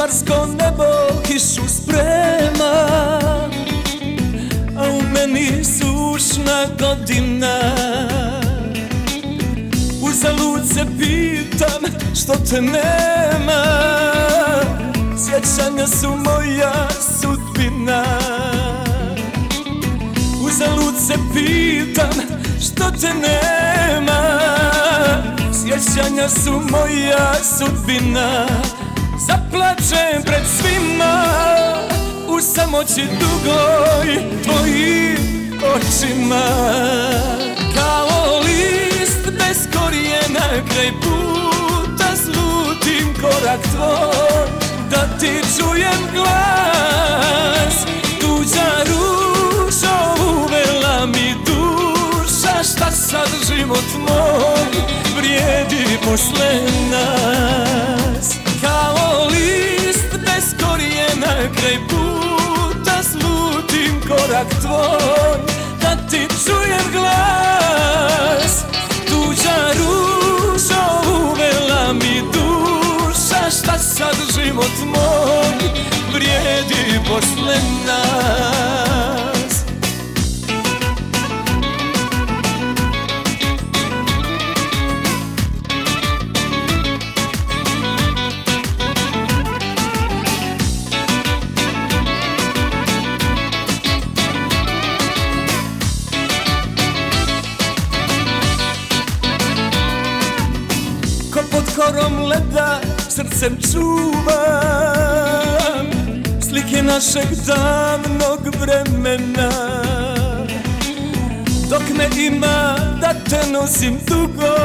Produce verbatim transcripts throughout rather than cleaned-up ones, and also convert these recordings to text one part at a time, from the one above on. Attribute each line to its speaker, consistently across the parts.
Speaker 1: marsko nebo kišu sprema, a u meni sušna godina. Uzalud se pitam što te nema, sjećanja su moja sudbina. Uzalud se pitam što te nema, sjećanja su moja sudbina. Zaplačem pred svima u samoći dugoj tvojim očima. Kao list bez korijena kraj puta slutim korak tvoj, da ti čujem glas. Tuđa ružo uvela mi duša, šta sad život moj vrijedi posle nas. Kao list bez korijena kraj puta slutim korak tvoj, da ti čujem glas. Tuđa ružo uvela mi duša, šta sad život moj vrijedi posle nas. Ko pod korom leda srcem čuvam slike našeg davnog vremena. Dok me ima da te nosim dugo,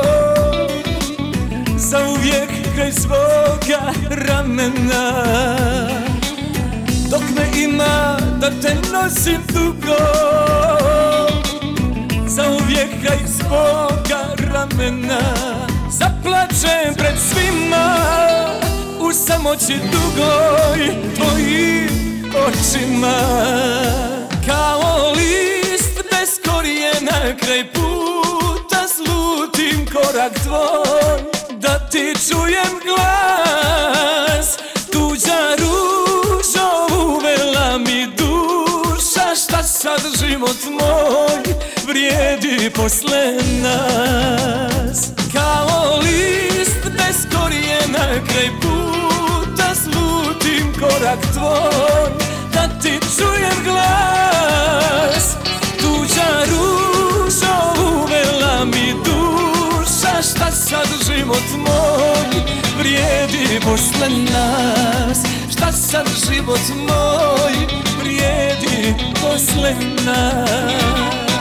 Speaker 1: zauvijek kraj svoga ramena. Dok me ima da te nosim dugo, zauvijek kraj svoga ramena. Zaplačem pred svima u samoći dugoj tvojim očima. Kao list bez korijena kraj puta slutim korak tvoj, da ti čujem glas. Tuđa ružo uvela mi duša, šta sad život moj vrijedi posle nas. Kao list bez korijena kraj puta slutim korak tvoj, da ti čujem glas. Tuđa ružo uvela mi duša, šta sad život moj vrijedi posle nas. Šta sad život moj vrijedi posle nas.